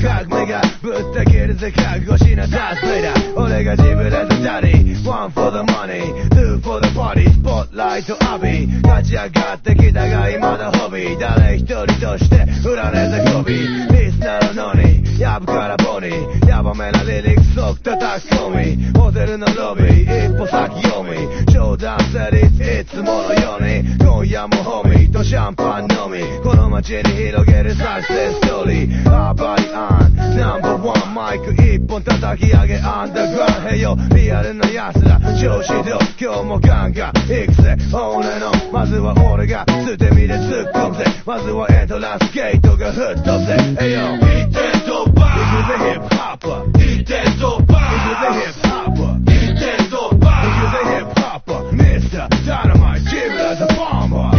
革命がぶった切るぜ覚悟しなさすべだ俺がジブレとダディ One for the money Two for the party スポットライト浴び勝ち上がってきたが今だホビー誰一人として裏ねぜこびリスなのにやぶからボニーヤバめなリリックスを叩き込みホテルのロビー一歩先読み冗談成立いつものように今夜もホミーとシャンパン飲みこの街に広げるサクセスストーリーアバリアンナンバーワンマイク一本叩き上げアンダーグラウンドへよリアルな奴ら調子ど今日もガンガン行くぜ俺のまずは俺が捨て身で突っ込むぜまずはエントランスゲートが吹っ飛ぶぜエヨ一点突破行くぜヒップホッパー一点突破行くぜヒップホッパー一点突破行くぜヒップホッパーミスターダイナマイトジブラザボンバー